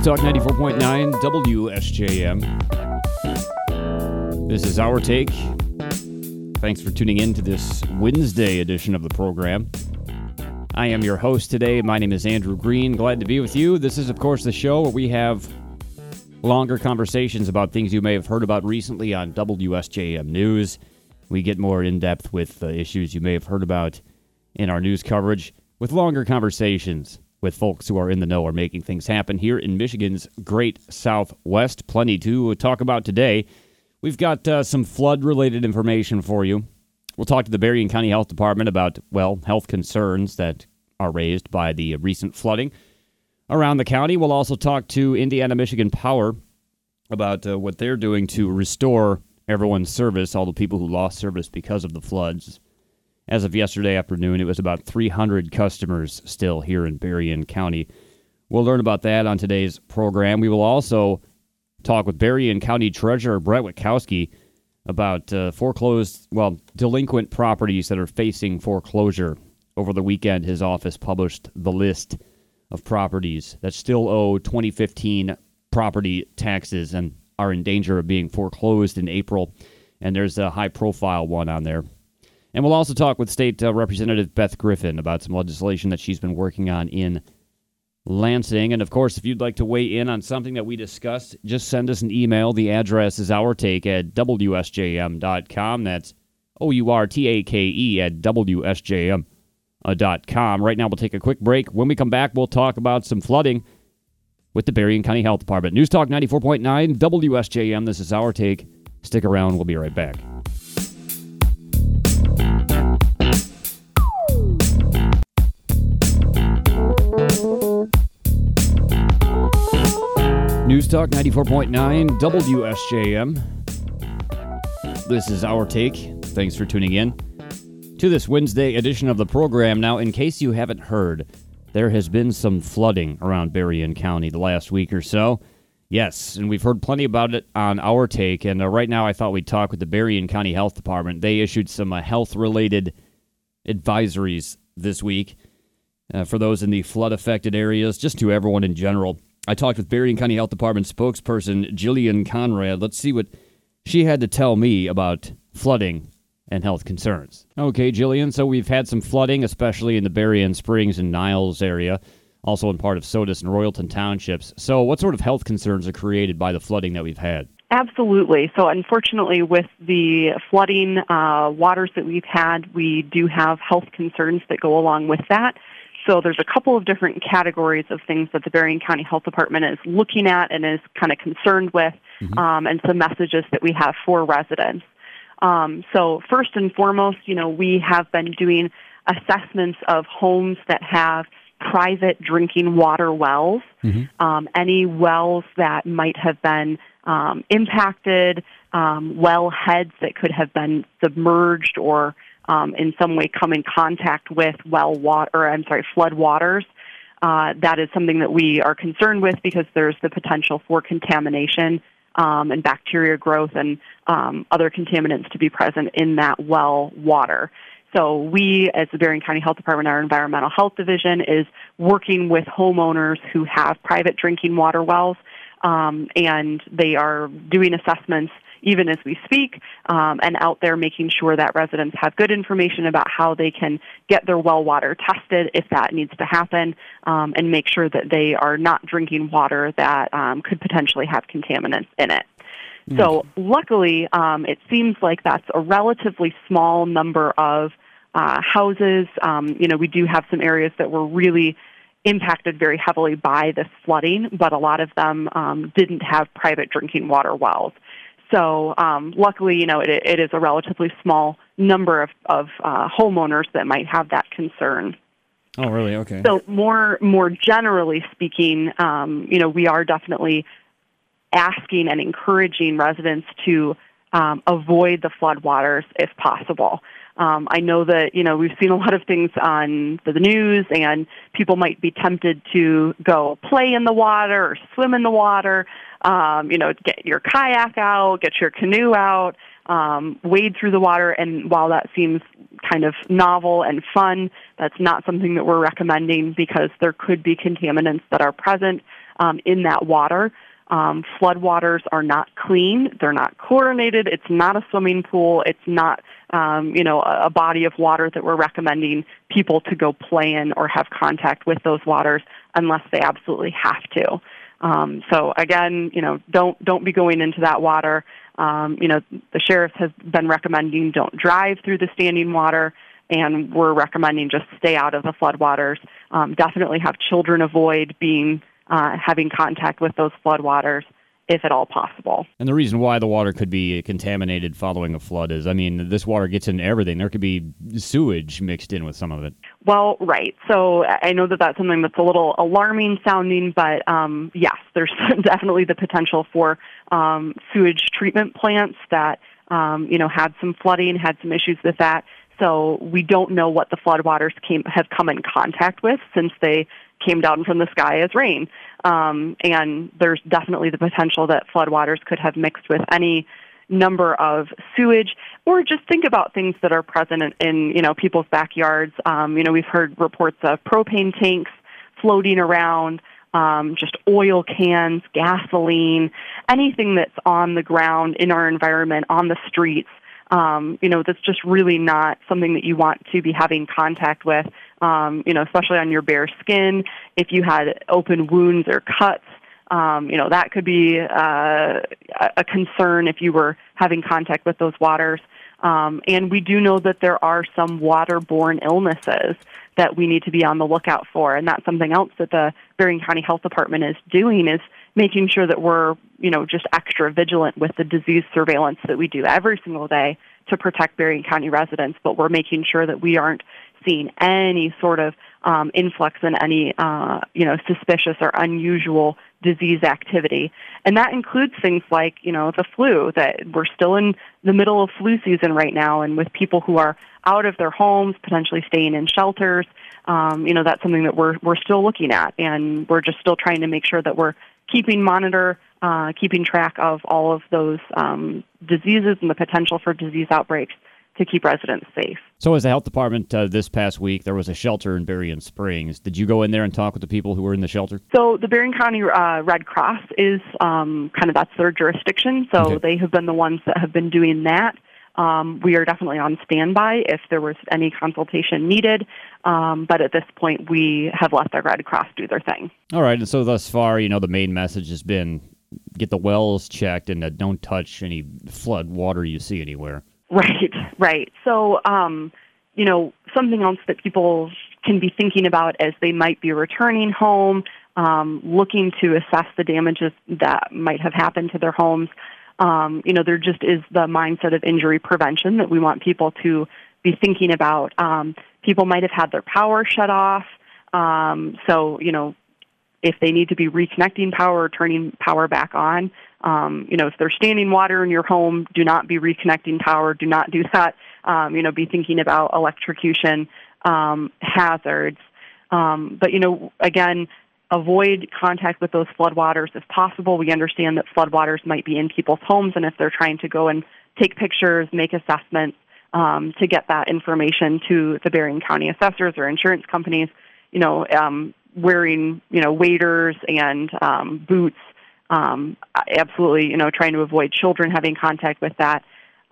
Talk 94.9 WSJM. This is Our Take. Thanks for tuning in to this Wednesday edition of the program. I am your host today. My name is Andrew Green. Glad to be with you. This is, of course, the show where we have longer conversations about things you may have heard about recently on WSJM News. We get more in-depth with issues you may have heard about in our news coverage, with longer conversations with folks who are in the know or making things happen here in Michigan's great Southwest. Plenty to talk about today. We've got some flood-related information for you. We'll talk to the Berrien County Health Department about, health concerns that are raised by the recent flooding around the county. We'll also talk to Indiana Michigan Power about what they're doing to restore everyone's service, all the people who lost service because of the floods. As of yesterday afternoon, it was about 300 customers still here in Berrien County. We'll learn about that on today's program. We will also talk with Berrien County Treasurer Brett Witkowski about delinquent properties that are facing foreclosure. Over the weekend, his office published the list of properties that still owe 2015 property taxes and are in danger of being foreclosed in April. And there's a high-profile one on there. And we'll also talk with State Representative Beth Griffin about some legislation that she's been working on in Lansing. And, of course, if you'd like to weigh in on something that we discussed, just send us an email. The address is ourtake@wsjm.com. That's OURTAKE@wsjm.com. Right now, we'll take a quick break. When we come back, we'll talk about some flooding with the Berrien County Health Department. News Talk 94.9 WSJM. This is Our Take. Stick around. We'll be right back. News Talk 94.9 WSJM. This is Our Take. Thanks for tuning in to this Wednesday edition of the program. Now, in case you haven't heard, there has been some flooding around Berrien County the last week or so. Yes, and we've heard plenty about it on Our Take. And right now I thought we'd talk with the Berrien County Health Department. They issued some health-related advisories this week for those in the flood-affected areas, just to everyone in general. I talked with Berrien County Health Department spokesperson Jillian Conrad. Let's see what she had to tell me about flooding and health concerns. Okay, Jillian, so we've had some flooding, especially in the Berrien Springs and Niles area, also in part of Sodus and Royalton townships. So what sort of health concerns are created by the flooding that we've had? Absolutely. So unfortunately, with the flooding waters that we've had, we do have health concerns that go along with that. So there's a couple of different categories of things that the Berrien County Health Department is looking at and is kind of concerned with, and some messages that we have for residents. So first and foremost, we have been doing assessments of homes that have private drinking water wells, any wells that might have been impacted, well heads that could have been submerged or in some way come in contact with flood waters. That is something that we are concerned with because there's the potential for contamination and bacteria growth and other contaminants to be present in that well water. So we, as the Berrien County Health Department, our Environmental Health Division, is working with homeowners who have private drinking water wells, and they are doing assessments even as we speak, and out there making sure that residents have good information about how they can get their well water tested if that needs to happen, and make sure that they are not drinking water that could potentially have contaminants in it. So luckily, it seems like that's a relatively small number of houses. We do have some areas that were really impacted very heavily by this flooding, but a lot of them didn't have private drinking water wells. So luckily, it is a relatively small number of homeowners that might have that concern. Oh, really? Okay. So more generally speaking, we are definitely asking and encouraging residents to avoid the floodwaters if possible. I know that, we've seen a lot of things on the news, and people might be tempted to go play in the water or swim in the water, get your kayak out, get your canoe out. wade through the water. And while that seems kind of novel and fun, that's not something that we're recommending because there could be contaminants that are present in that water. Floodwaters are not clean. They're not chlorinated. It's not a swimming pool. It's not, a body of water that we're recommending people to go play in or have contact with those waters unless they absolutely have to. So again, don't be going into that water. The sheriff has been recommending don't drive through the standing water, and we're recommending just stay out of the floodwaters. Definitely have children avoid having contact with those floodwaters if at all possible. And the reason why the water could be contaminated following a flood is, this water gets into everything. There could be sewage mixed in with some of it. Well, right. So I know that that's something that's a little alarming sounding, but yes, there's definitely the potential for sewage treatment plants that, had some flooding, had some issues with that. So we don't know what the floodwaters have come in contact with since they came down from the sky as rain. And there's definitely the potential that floodwaters could have mixed with any number of sewage, or just think about things that are present in people's backyards. We've heard reports of propane tanks floating around, just oil cans, gasoline, anything that's on the ground in our environment, on the streets. That's just really not something that you want to be having contact with, especially on your bare skin. If you had open wounds or cuts, that could be a concern if you were having contact with those waters. And we do know that there are some waterborne illnesses that we need to be on the lookout for. And that's something else that the Berrien County Health Department is doing, is making sure that we're, just extra vigilant with the disease surveillance that we do every single day to protect Berrien County residents. But we're making sure that we aren't seeing any sort of influx in any, suspicious or unusual disease activity. And that includes things like, the flu, that we're still in the middle of flu season right now. And with people who are out of their homes, potentially staying in shelters, that's something that we're still looking at. And we're just still trying to make sure that we're keeping track of all of those diseases and the potential for disease outbreaks to keep residents safe. So as the health department this past week, there was a shelter in Berrien Springs. Did you go in there and talk with the people who were in the shelter? So the Berrien County Red Cross is that's their jurisdiction. So Okay. They have been the ones that have been doing that. We are definitely on standby if there was any consultation needed. But at this point, we have let the Red Cross do their thing. All right. And so thus far, the main message has been get the wells checked and don't touch any flood water you see anywhere. Right. So, something else that people can be thinking about as they might be returning home, looking to assess the damages that might have happened to their homes. There just is the mindset of injury prevention that we want people to be thinking about. People might have had their power shut off. If they need to be reconnecting power or turning power back on, if there's standing water in your home, do not be reconnecting power. Do not do that. Be thinking about electrocution hazards. But again, avoid contact with those floodwaters if possible. We understand that floodwaters might be in people's homes, and if they're trying to go and take pictures, make assessments, to get that information to the Berrien County assessors or insurance companies, wearing, waders and boots, absolutely, trying to avoid children having contact with that.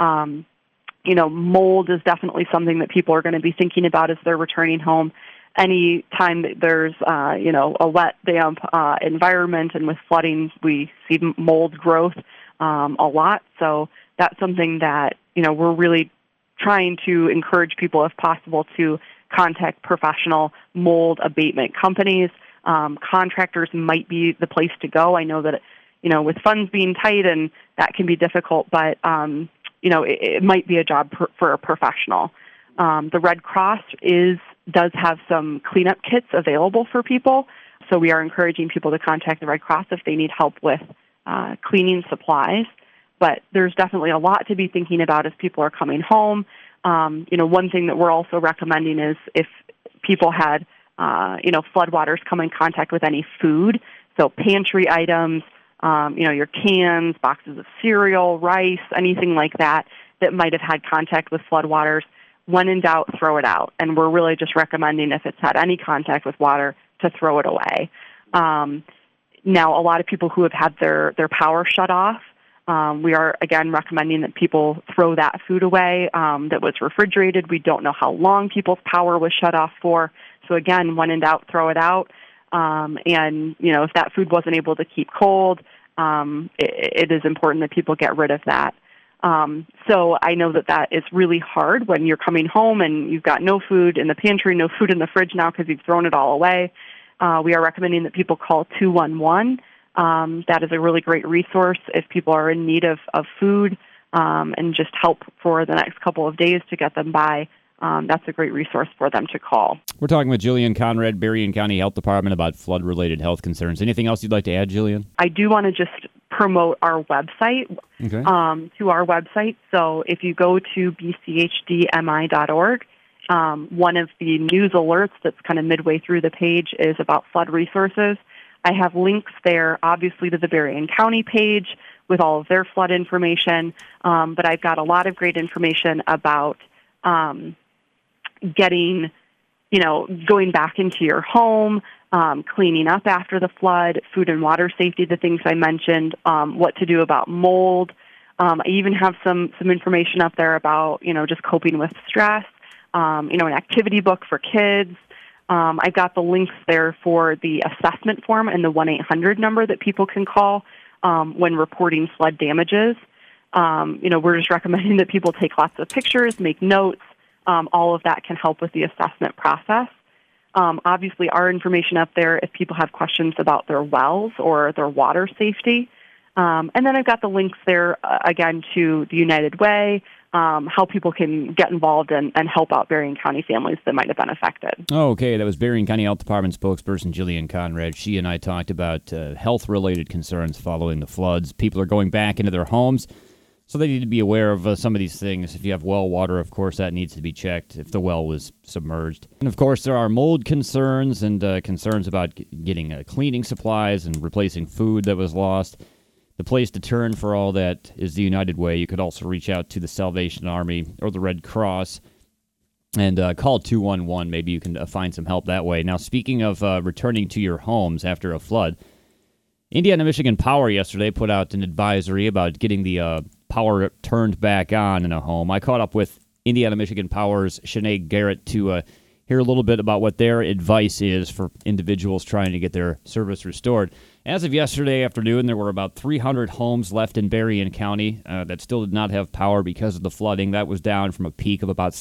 Mold is definitely something that people are going to be thinking about as they're returning home. Any time that there's, a wet, damp environment, and with flooding, we see mold growth a lot. So that's something that, we're really trying to encourage people, if possible, to contact professional mold abatement companies. Contractors might be the place to go. I know that, with funds being tight, and that can be difficult, but, it might be a job for a professional. The Red Cross does have some cleanup kits available for people, so we are encouraging people to contact the Red Cross if they need help with cleaning supplies. But there's definitely a lot to be thinking about as people are coming home. One thing that we're also recommending is if people had, floodwaters come in contact with any food, so pantry items, your cans, boxes of cereal, rice, anything like that, that might have had contact with floodwaters, when in doubt, throw it out. And we're really just recommending, if it's had any contact with water, to throw it away. Now, a lot of people who have had their power shut off, we are, again, recommending that people throw that food away that was refrigerated. We don't know how long people's power was shut off for. So, again, when in doubt, throw it out. And, if that food wasn't able to keep cold, it is important that people get rid of that. So I know that is really hard when you're coming home and you've got no food in the pantry, no food in the fridge now because you've thrown it all away. We are recommending that people call 211. That is a really great resource if people are in need of food and just help for the next couple of days to get them by. That's a great resource for them to call. We're talking with Jillian Conrad, Berrien County Health Department, about flood-related health concerns. Anything else you'd like to add, Jillian? I do want to just promote our website, to our website. So if you go to bchdmi.org, one of the news alerts that's kind of midway through the page is about flood resources. I have links there, obviously, to the Berrien County page with all of their flood information, but I've got a lot of great information about going back into your home, cleaning up after the flood, food and water safety, the things I mentioned, what to do about mold. I even have some information up there about, just coping with stress, an activity book for kids. I've got the links there for the assessment form and the 1-800 number that people can call when reporting flood damages. We're just recommending that people take lots of pictures, make notes. All of that can help with the assessment process. Obviously, our information up there if people have questions about their wells or their water safety. And then I've got the links there, again, to the United Way, how people can get involved and help out Berrien County families that might have been affected. Okay, that was Berrien County Health Department spokesperson Jillian Conrad. She and I talked about health-related concerns following the floods. People are going back into their homes, so they need to be aware of some of these things. If you have well water, of course, that needs to be checked if the well was submerged. And, of course, there are mold concerns and concerns about getting cleaning supplies and replacing food that was lost. The place to turn for all that is the United Way. You could also reach out to the Salvation Army or the Red Cross and call 211. Maybe you can find some help that way. Now, speaking of returning to your homes after a flood, Indiana Michigan Power yesterday put out an advisory about getting the power turned back on in a home. I caught up with Indiana Michigan Power's Sinead Garrett to hear a little bit about what their advice is for individuals trying to get their service restored. As of yesterday afternoon, there were about 300 homes left in Berrien County that still did not have power because of the flooding. That was down from a peak of about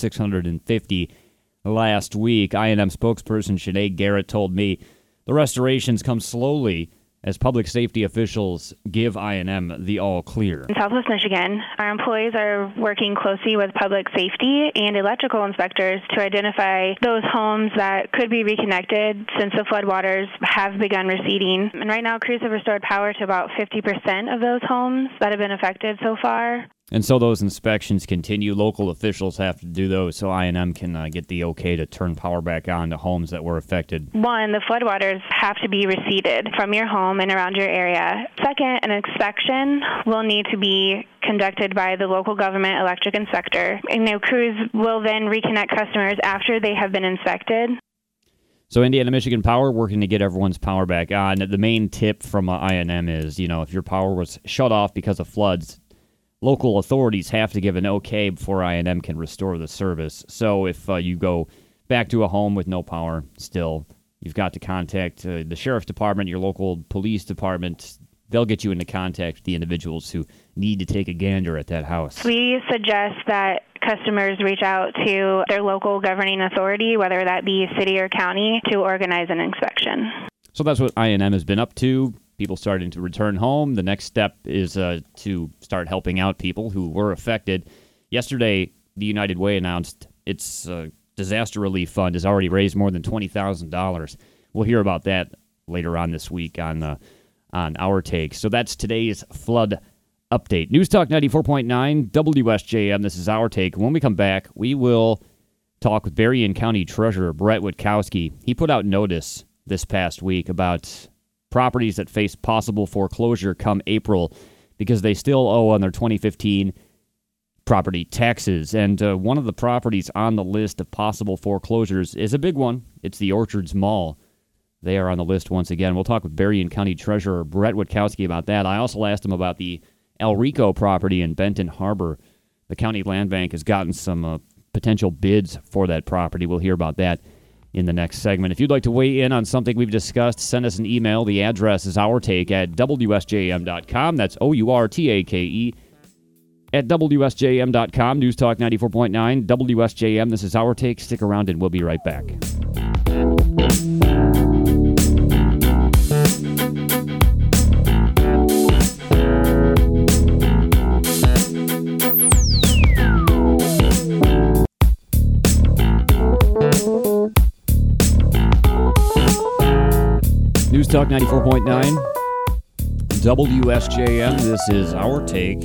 650 last week. I&M spokesperson Sinead Garrett told me the restorations come slowly as public safety officials give I&M the all clear. In Southwest Michigan, our employees are working closely with public safety and electrical inspectors to identify those homes that could be reconnected since the floodwaters have begun receding. And right now, crews have restored power to about 50% of those homes that have been affected so far. And so those inspections continue. Local officials have to do those so I&M can get the okay to turn power back on to homes that were affected. One, the floodwaters have to be receded from your home and around your area. Second, an inspection will need to be conducted by the local government electric inspector. And crews will then reconnect customers after they have been inspected. So Indiana Michigan Power working to get everyone's power back on. The main tip from I&M is, if your power was shut off because of floods, local authorities have to give an okay before I&M can restore the service. So if you go back to a home with no power still, you've got to contact the sheriff's department, your local police department. They'll get you into contact with the individuals who need to take a gander at that house. We suggest that customers reach out to their local governing authority, whether that be city or county, to organize an inspection. So that's what I&M has been up to. People starting to return home. The next step is to start helping out people who were affected. Yesterday, the United Way announced its disaster relief fund has already raised more than $20,000. We'll hear about that later on this week on Our Take. So that's today's flood update. News Talk 94.9 WSJM. This is Our Take. When we come back, we will talk with Berrien County Treasurer Brett Witkowski. He put out notice this past week about properties that face possible foreclosure come April because they still owe on their 2015 property taxes. And one of the properties on the list of possible foreclosures is a big one. It's the Orchards Mall. They are on the list once again. We'll talk with Berrien County Treasurer Brett Witkowski about that. I also asked him about the El Rico property in Benton Harbor. The county land bank has gotten some potential bids for that property. We'll hear about that in the next segment. If you'd like to weigh in on something we've discussed, send us an email. The address is ourtake@wsjm.com. That's OURTAKE at WSJM.com. News Talk 94.9, WSJM. This is Our Take. Stick around and we'll be right back. News Talk 94.9, WSJM. This is Our Take.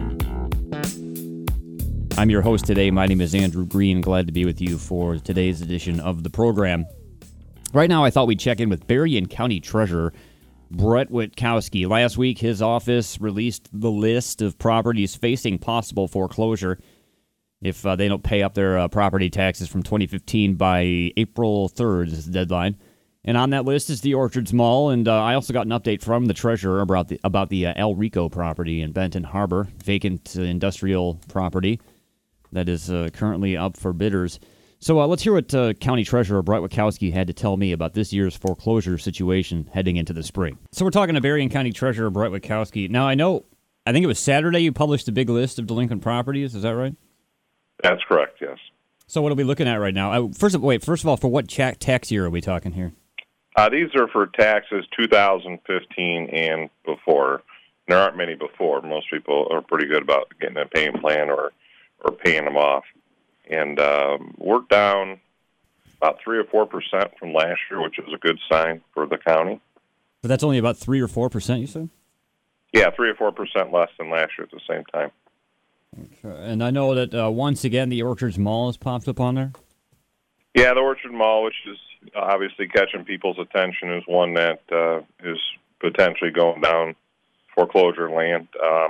I'm your host today. My name is Andrew Green. Glad to be with you for today's edition of the program. Right now, I thought we'd check in with Berrien County Treasurer Brett Witkowski. Last week, his office released the list of properties facing possible foreclosure if they don't pay up their property taxes from 2015 by April 3rd is the deadline. And on that list is the Orchards Mall, and I also got an update from the treasurer about the El Rico property in Benton Harbor, vacant industrial property that is currently up for bidders. So let's hear what County Treasurer Brett Witkowski had to tell me about this year's foreclosure situation heading into the spring. So we're talking to Berrien County Treasurer Brett Witkowski. Now, I think it was Saturday you published a big list of delinquent properties. Is that right? That's correct, yes. So what are we looking at right now? First of all, for what tax year are we talking here? These are for taxes 2015 and before. There aren't many before. Most people are pretty good about getting a payment plan or paying them off. And we're down about 3 or 4% from last year, which is a good sign for the county. But that's only about 3 or 4%, you said? Yeah, 3 or 4% less than last year at the same time. Okay. And I know that once again the Orchards Mall has popped up on there? Yeah, the Orchard Mall, which is obviously catching people's attention, is one that is potentially going down foreclosure land.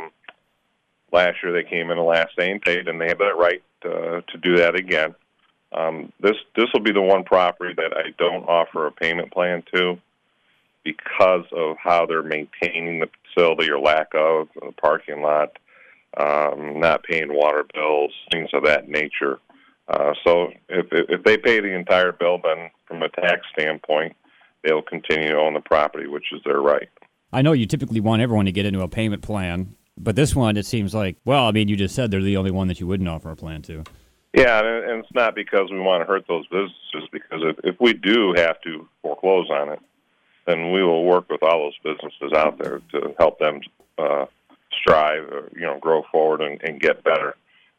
Last year they came in the last day and paid, and they have that right to do that again. This will be the one property that I don't offer a payment plan to because of how they're maintaining the facility or lack of the parking lot, not paying water bills, things of that nature. So if they pay the entire bill, then from a tax standpoint, they'll continue to own the property, which is their right. I know you typically want everyone to get into a payment plan, but this one, it seems like, you just said they're the only one that you wouldn't offer a plan to. Yeah, and it's not because we want to hurt those businesses, because if we do have to foreclose on it, then we will work with all those businesses out there to help them strive, grow forward and get better.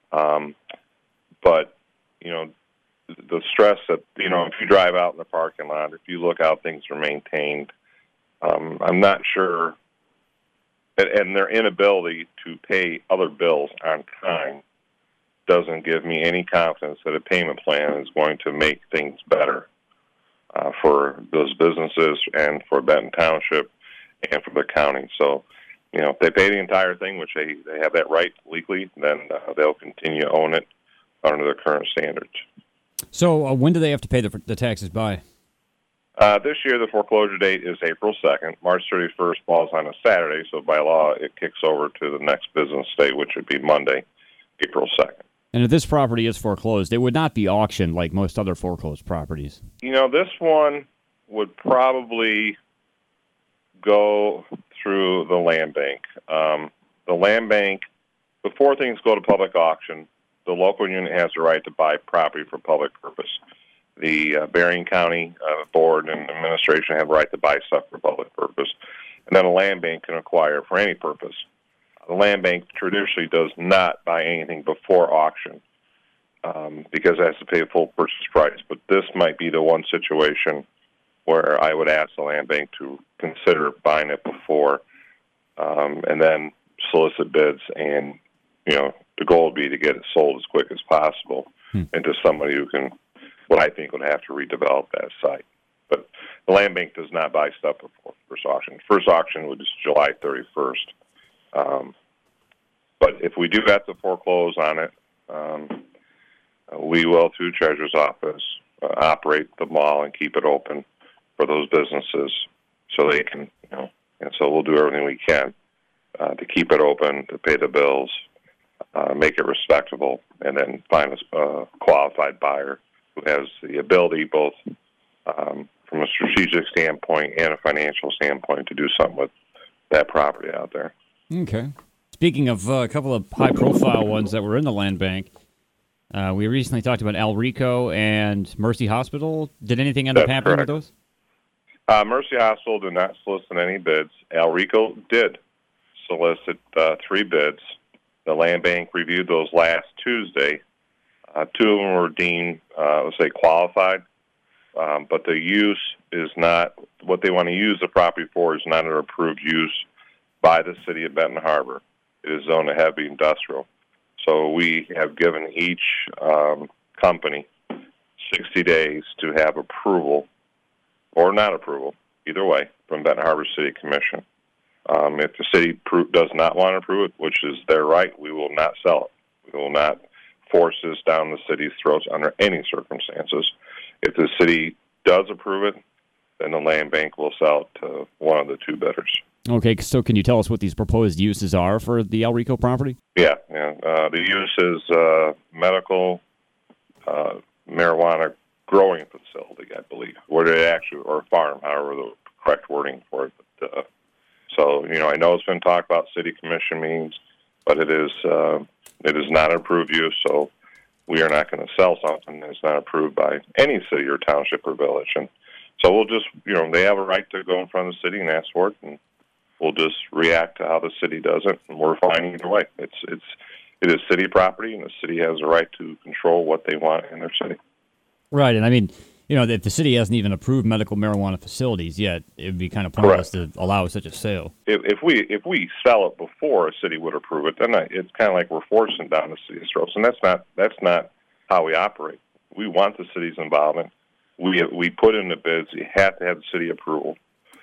But the stress that, if you drive out in the parking lot, if you look how things are maintained, I'm not sure, and their inability to pay other bills on time doesn't give me any confidence that a payment plan is going to make things better for those businesses and for Benton Township and for the county. So, if they pay the entire thing, which they have that right legally, then they'll continue to own it under the current standards. So when do they have to pay the taxes by? This year, the foreclosure date is April 2nd. March 31st falls on a Saturday, so by law, it kicks over to the next business day, which would be Monday, April 2nd. And if this property is foreclosed, it would not be auctioned like most other foreclosed properties. This one would probably go through the land bank. The land bank, before things go to public auction, the local unit has the right to buy property for public purpose. The Berrien County Board and administration have the right to buy stuff for public purpose. And then a land bank can acquire for any purpose. The land bank traditionally does not buy anything before auction because it has to pay a full purchase price. But this might be the one situation where I would ask the land bank to consider buying it before and then solicit bids. And, the goal would be to get it sold as quick as possible and to somebody who can, what I think would have to redevelop that site. But the land bank does not buy stuff before first auction. First auction would be July 31st. But if we do have to foreclose on it, we will, through the Treasurer's Office, operate the mall and keep it open for those businesses so they can, and so we'll do everything we can to keep it open, to pay the bills, make it respectable, and then find a qualified buyer who has the ability, both from a strategic standpoint and a financial standpoint, to do something with that property out there. Okay. Speaking of a couple of high-profile ones that were in the land bank, we recently talked about El Rico and Mercy Hospital. Did anything end up happening with those? Mercy Hospital did not solicit any bids. El Rico did solicit 3 bids. The land bank reviewed those last Tuesday. 2 of them were deemed, let's say, qualified, but the use is not, what they want to use the property for is not an approved use by the city of Benton Harbor. It is zoned to heavy industrial. So we have given each company 60 days to have approval or not approval, either way, from Benton Harbor City Commission. If the city does not want to approve it, which is their right, we will not sell it. We will not force this down the city's throats under any circumstances. If the city does approve it, then the land bank will sell it to one of the 2 bidders. Okay, so can you tell us what these proposed uses are for the El Rico property? Yeah. The use is medical marijuana growing facility, I believe, or farm, however the correct wording for it. But, so, I know it's been talked about city commission meetings, but it is not an approved use, so we are not going to sell something that's not approved by any city or township or village. And so we'll just, they have a right to go in front of the city and ask for it, and we'll just react to how the city does it, and we're fine either way. It is city property, and the city has a right to control what they want in their city. Right, and I mean, if the city hasn't even approved medical marijuana facilities yet, it would be kind of pointless to allow such a sale. If we sell it before a city would approve it, then it's kind of like we're forcing down the city's throats, and that's not how we operate. We want the city's involvement. We put in the bids. You have to have the city approval.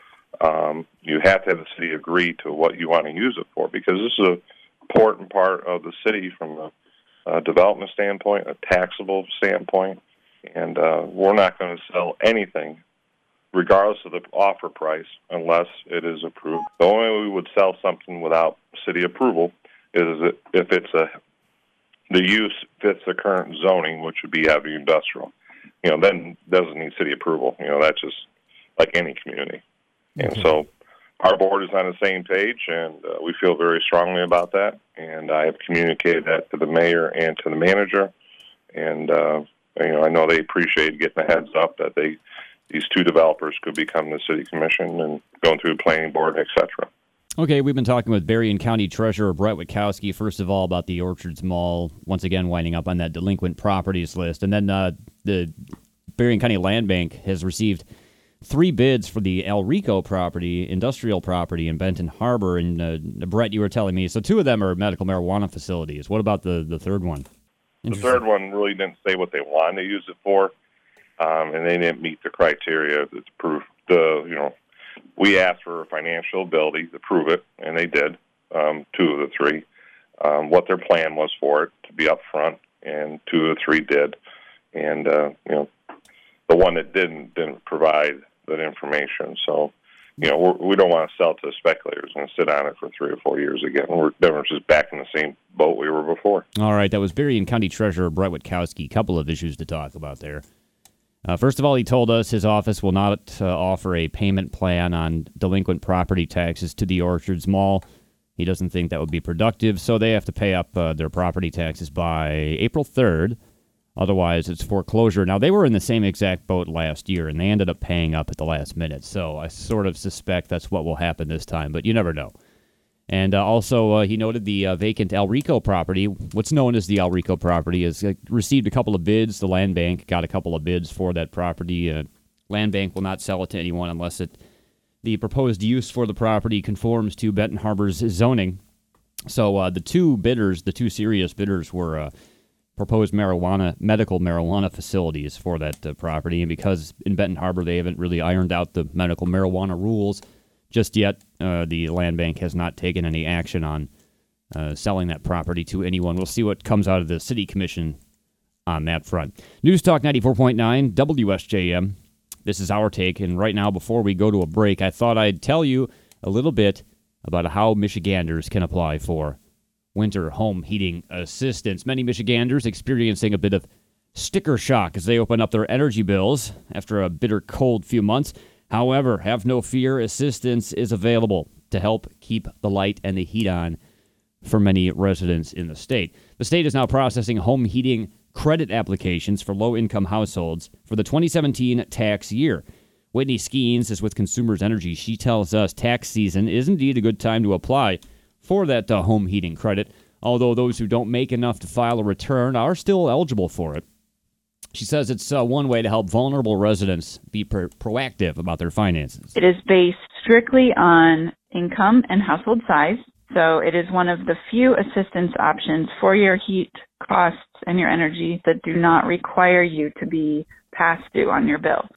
You have to have the city agree to what you want to use it for, because this is an important part of the city from a development standpoint, a taxable standpoint, and we're not going to sell anything, regardless of the offer price, unless it is approved. The only way we would sell something without city approval is if the use fits the current zoning, which would be heavy industrial. Then it doesn't need city approval. That's just like any community. And so our board is on the same page, and we feel very strongly about that. And I have communicated that to the mayor and to the manager. And, I know they appreciate getting a heads up that these 2 developers could become the city commission and going through the planning board, et cetera. Okay, we've been talking with Berrien County Treasurer Brett Witkowski, first of all, about the Orchards Mall, once again winding up on that delinquent properties list. And then the Berrien County Land Bank has received 3 bids for the El Rico property, industrial property in Benton Harbor. And Brett, you were telling me, so 2 of them are medical marijuana facilities. What about the third one? The third one really didn't say what they wanted to use it for, and they didn't meet the criteria that's proof. We asked for financial ability to prove it, and they did, 2 of the 3. What their plan was for it to be up front, and 2 of the 3 did. And, the one that didn't provide that information. So, we don't want to sell to speculators and sit on it for 3 or 4 years again. We're just back in the same boat we were before. All right, that was Berrien County Treasurer Brett Witkowski. A couple of issues to talk about there. First of all, he told us his office will not offer a payment plan on delinquent property taxes to the Orchards Mall. He doesn't think that would be productive, so they have to pay up their property taxes by April 3rd. Otherwise, it's foreclosure. Now, they were in the same exact boat last year, and they ended up paying up at the last minute. So I sort of suspect that's what will happen this time, but you never know. And also, he noted the vacant El Rico property, what's known as the El Rico property, has received a couple of bids. The land bank got a couple of bids for that property. Land bank will not sell it to anyone unless the proposed use for the property conforms to Benton Harbor's zoning. So the 2 serious bidders were proposed medical marijuana facilities for that property. And because in Benton Harbor they haven't really ironed out the medical marijuana rules just yet, the land bank has not taken any action on selling that property to anyone. We'll see what comes out of the city commission on that front. News Talk 94.9 WSJM. This is Our Take, and right now, before we go to a break, I thought I'd tell you a little bit about how Michiganders can apply for winter home heating assistance. Many Michiganders experiencing a bit of sticker shock as they open up their energy bills after a bitter cold few months. However, have no fear, assistance is available to help keep the light and the heat on for many residents in the state. The state is now processing home heating credit applications for low-income households for the 2017 tax year. Whitney Skeens is with Consumers Energy. She tells us tax season is indeed a good time to apply for that home heating credit, although those who don't make enough to file a return are still eligible for it. She says it's one way to help vulnerable residents be proactive about their finances. It is based strictly on income and household size, so it is one of the few assistance options for your heat costs and your energy that do not require you to be past due on your bill.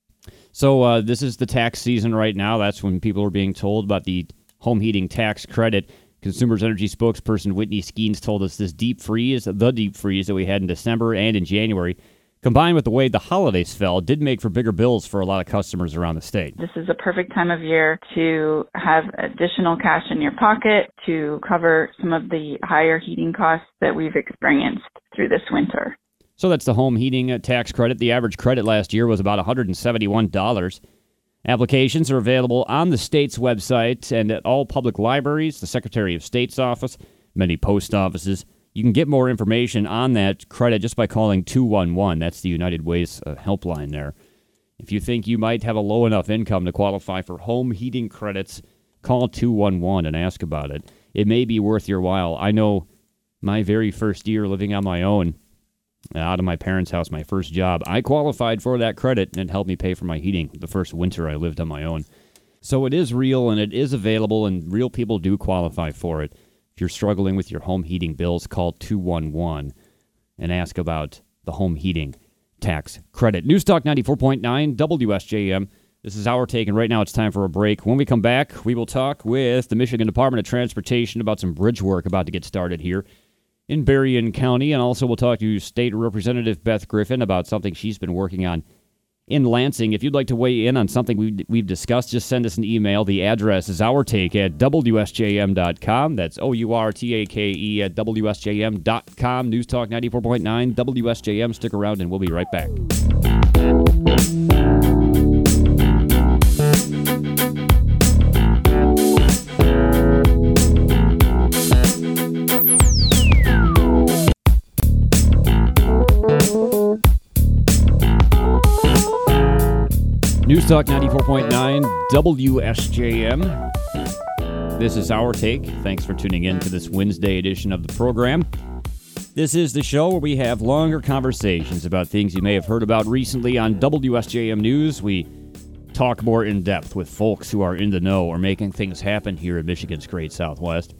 So this is the tax season right now. That's when people are being told about the home heating tax credit. Consumers Energy spokesperson Whitney Skeens told us this deep freeze that we had in December and in January, combined with the way the holidays fell, did make for bigger bills for a lot of customers around the state. This is a perfect time of year to have additional cash in your pocket to cover some of the higher heating costs that we've experienced through this winter. So that's the home heating tax credit. The average credit last year was about $171. Applications are available on the state's website and at all public libraries, the Secretary of State's office, many post offices. You can get more information on that credit just by calling 211. That's the United Way's helpline there. If you think you might have a low enough income to qualify for home heating credits, call 211 and ask about it. It may be worth your while. I know my very first year living on my own, out of my parents' house, my first job, I qualified for that credit and it helped me pay for my heating the first winter I lived on my own. So it is real and it is available and real people do qualify for it. If you're struggling with your home heating bills, call 211 and ask about the home heating tax credit. News Talk 94.9 WSJM. This is Our Take, and right now it's time for a break. When we come back, we will talk with the Michigan Department of Transportation about some bridge work about to get started here in Berrien County, and also we'll talk to State Representative Beth Griffin about something she's been working on in Lansing. If you'd like to weigh in on something we've discussed, just send us an email. The address is ourtake@wsjm.com. That's OURTAKE at WSJM.com. News Talk 94.9 WSJM. Stick around and we'll be right back. News Talk 94.9 WSJM. This is Our Take. Thanks for tuning in to this Wednesday edition of the program. This is the show where we have longer conversations about things you may have heard about recently on WSJM News. We talk more in depth with folks who are in the know or making things happen here in Michigan's Great Southwest.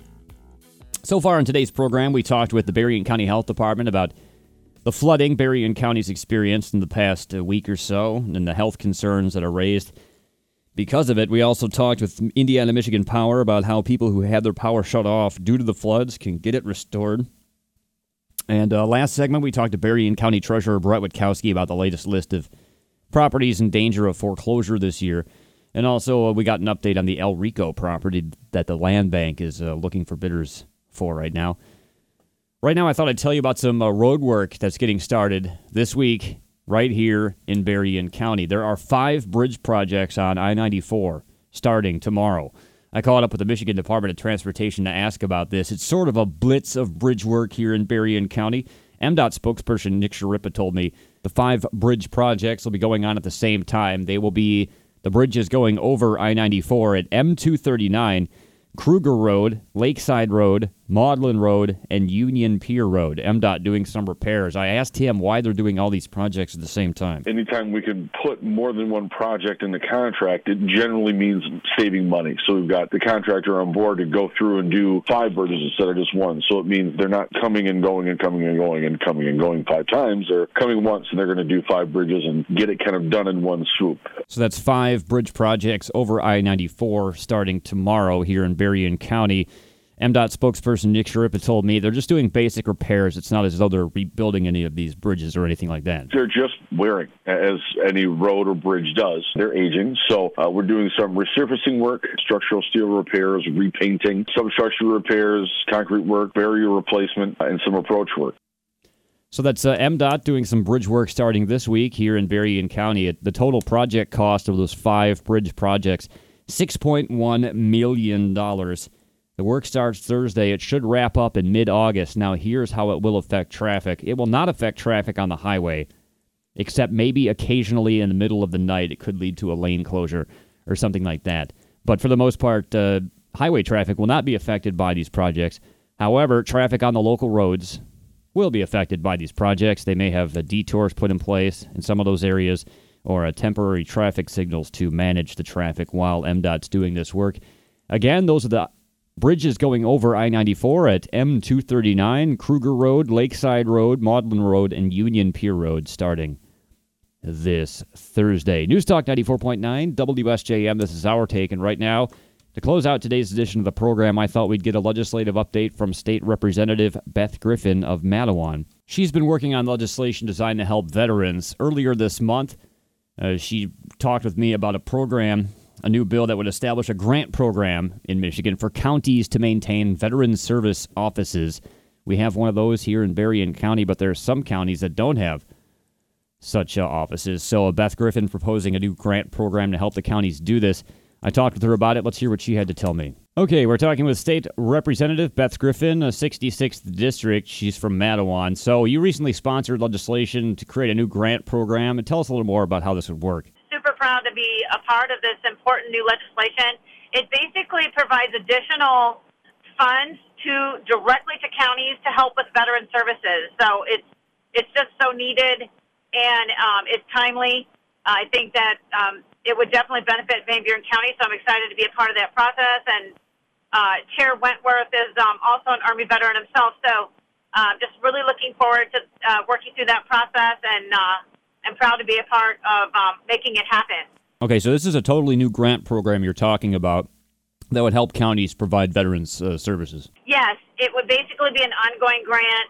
So far in today's program, we talked with the Berrien County Health Department about the flooding Berrien County's experienced in the past week or so and the health concerns that are raised because of it. We also talked with Indiana Michigan Power about how people who had their power shut off due to the floods can get it restored. And last segment, we talked to Berrien County Treasurer Brett Witkowski about the latest list of properties in danger of foreclosure this year. And also we got an update on the El Rico property that the land bank is looking for bidders for right now. Right now, I thought I'd tell you about some road work that's getting started this week right here in Berrien County. There are 5 bridge projects on I-94 starting tomorrow. I called up with the Michigan Department of Transportation to ask about this. It's sort of a blitz of bridge work here in Berrien County. MDOT spokesperson Nick Sharippa told me the 5 bridge projects will be going on at the same time. They will be the bridges going over I-94 at M239, Kruger Road, Lakeside Road, Maudlin Road, and Union Pier Road. MDOT doing some repairs. I asked him why they're doing all these projects at the same time. Anytime we can put more than one project in the contract, it generally means saving money. So we've got the contractor on board to go through and do 5 bridges instead of just one. So it means they're not coming and going and coming and going and coming and going 5 times. They're coming once and they're going to do 5 bridges and get it kind of done in one swoop. So that's 5 bridge projects over I-94 starting tomorrow here in Berrien County. MDOT spokesperson Nick Sharippa told me they're just doing basic repairs. It's not as though they're rebuilding any of these bridges or anything like that. They're just wearing, as any road or bridge does. They're aging. So we're doing some resurfacing work, structural steel repairs, repainting, substructure repairs, concrete work, barrier replacement, and some approach work. So that's MDOT doing some bridge work starting this week here in Berrien County. The total project cost of those 5 bridge projects, $6.1 million. The work starts Thursday. It should wrap up in mid-August. Now, here's how it will affect traffic. It will not affect traffic on the highway, except maybe occasionally in the middle of the night it could lead to a lane closure or something like that. But for the most part, highway traffic will not be affected by these projects. However, traffic on the local roads will be affected by these projects. They may have detours put in place in some of those areas or temporary traffic signals to manage the traffic while MDOT's doing this work. Again, those are the bridges going over I-94 at M239, Kruger Road, Lakeside Road, Maudlin Road, and Union Pier Road starting this Thursday. News Talk 94.9, WSJM, this is Our Take, and right now, to close out today's edition of the program, I thought we'd get a legislative update from State Representative Beth Griffin of Matawan. She's been working on legislation designed to help veterans. Earlier this month, she talked with me about a new bill that would establish a grant program in Michigan for counties to maintain veteran service offices. We have one of those here in Berrien County, but there are some counties that don't have such offices. So Beth Griffin proposing a new grant program to help the counties do this. I talked with her about it. Let's hear what she had to tell me. Okay, we're talking with State Representative Beth Griffin, 66th District. She's from Matawan. So you recently sponsored legislation to create a new grant program. And tell us a little more about how this would work. Super proud to be a part of this important new legislation. It basically provides additional funds directly to counties to help with veteran services. So it's just so needed, and it's timely. I think that it would definitely benefit Van Buren County, so I'm excited to be a part of that process. And Chair Wentworth is also an Army veteran himself, so just really looking forward to working through that process, and I'm proud to be a part of making it happen. Okay, so this is a totally new grant program you're talking about that would help counties provide veterans services. Yes, it would basically be an ongoing grant,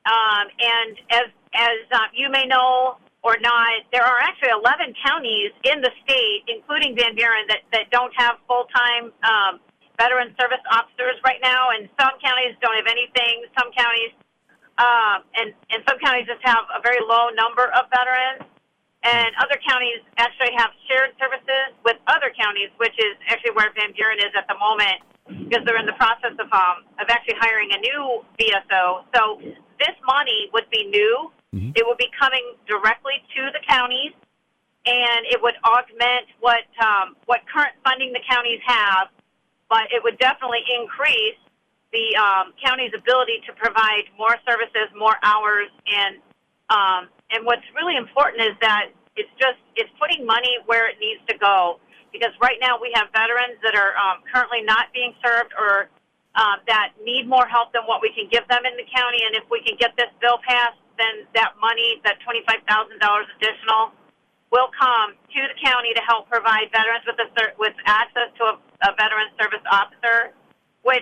and as you may know or not, there are actually 11 counties in the state, including Van Buren, that don't have full-time veteran service officers right now, and some counties don't have anything. Some counties and some counties just have a very low number of veterans, and other counties actually have shared services with other counties, which is actually where Van Buren is at the moment, because they're in the process of actually hiring a new VSO. So this money would be new. Mm-hmm. It would be coming directly to the counties, and it would augment what current funding the counties have, but it would definitely increase the county's ability to provide more services, more hours, and what's really important is that it's putting money where it needs to go, because right now we have veterans that are currently not being served or that need more help than what we can give them in the county, and if we can get this bill passed, then that money, that $25,000 additional, will come to the county to help provide veterans with access to a veteran service officer, which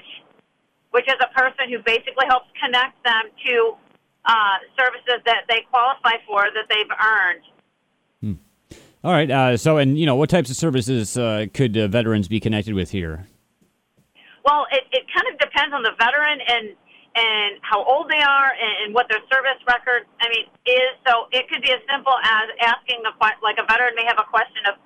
is a person who basically helps connect them to services that they qualify for, that they've earned. All right. What types of services could veterans be connected with here? Well, it kind of depends on the veteran and how old they are and what their service record, is. So it could be as simple as asking like a veteran may have a question of,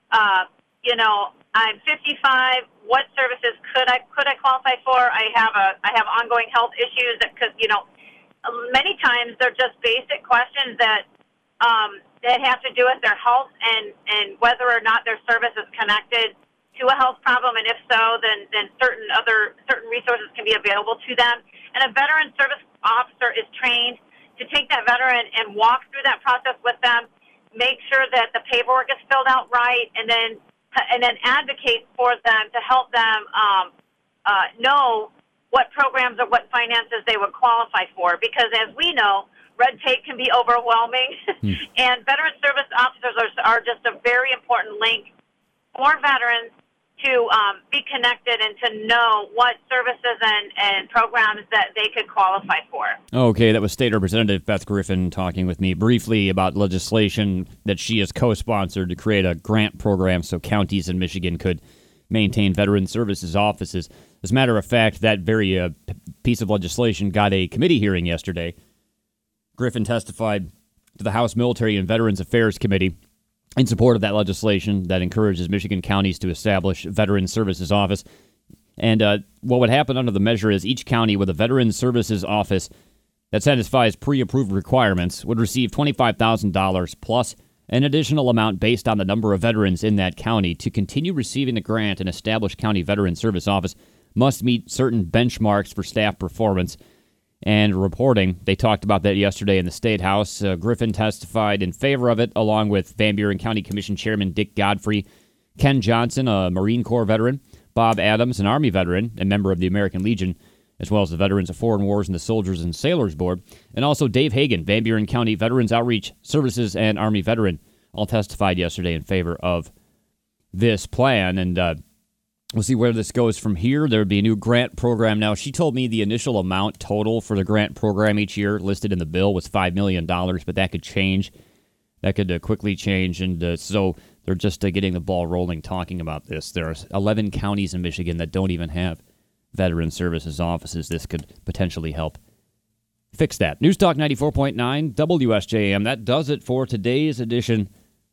I'm 55. What services could I qualify for? I have ongoing health issues that could, many times they're just basic questions that have to do with their health and whether or not their service is connected to a health problem, and if so, then certain resources can be available to them. And a veteran service officer is trained to take that veteran and walk through that process with them, make sure that the paperwork is filled out right, and then advocate for them to help them know what programs or what finances they would qualify for. Because as we know, red tape can be overwhelming, and veteran service officers are just a very important link for veterans to be connected and to know what services and programs that they could qualify for. Okay, that was State Representative Beth Griffin talking with me briefly about legislation that she has co-sponsored to create a grant program so counties in Michigan could maintain veteran services offices. As a matter of fact, that very piece of legislation got a committee hearing yesterday. Griffin testified to the House Military and Veterans Affairs Committee in support of that legislation that encourages Michigan counties to establish Veteran Services Office. And what would happen under the measure is each county with a Veteran Services Office that satisfies pre-approved requirements would receive $25,000 plus an additional amount based on the number of veterans in that county. To continue receiving the grant, an established county Veteran Service Office must meet certain benchmarks for staff performance and reporting. They talked about that yesterday in the State House. Griffin testified in favor of it, along with Van Buren County Commission Chairman Dick Godfrey, Ken Johnson, a Marine Corps veteran, Bob Adams, an Army veteran and member of the American Legion, as well as the Veterans of Foreign Wars and the Soldiers and Sailors Board, and also Dave Hagan, Van Buren County Veterans Outreach Services and Army veteran, all testified yesterday in favor of this plan. And we'll see where this goes from here. There would be a new grant program. Now, she told me the initial amount total for the grant program each year listed in the bill was $5 million, but that could change. That could quickly change. And so they're just getting the ball rolling talking about this. There are 11 counties in Michigan that don't even have Veteran Services offices. This could potentially help fix that. News Talk 94.9 WSJM. That does it for today's edition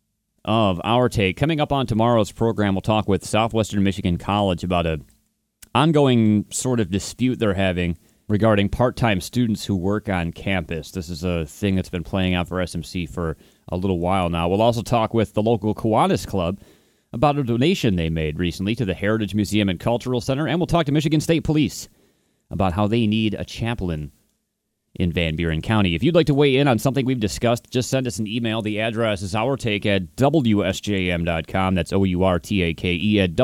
of Our Take. Coming up on tomorrow's program, we'll talk with Southwestern Michigan College about an ongoing sort of dispute they're having regarding part-time students who work on campus. This is a thing that's been playing out for SMC for a little while now. We'll also talk with the local Kiwanis Club about a donation they made recently to the Heritage Museum and Cultural Center, and we'll talk to Michigan State Police about how they need a chaplain in Van Buren County. If you'd like to weigh in on something we've discussed, just send us an email. The address is ourtake at WSJM.com. That's OURTAKE at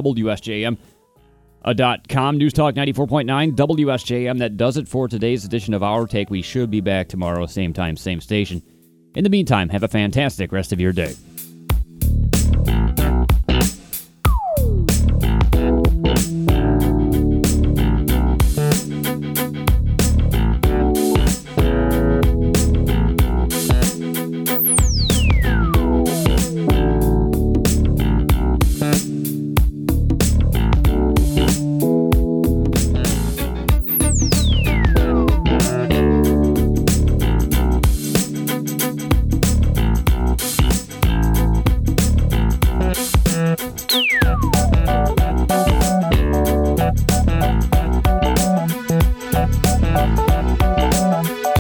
WSJM.com. News Talk 94.9 WSJM. That does it for today's edition of Our Take. We should be back tomorrow, same time, same station. In the meantime, have a fantastic rest of your day.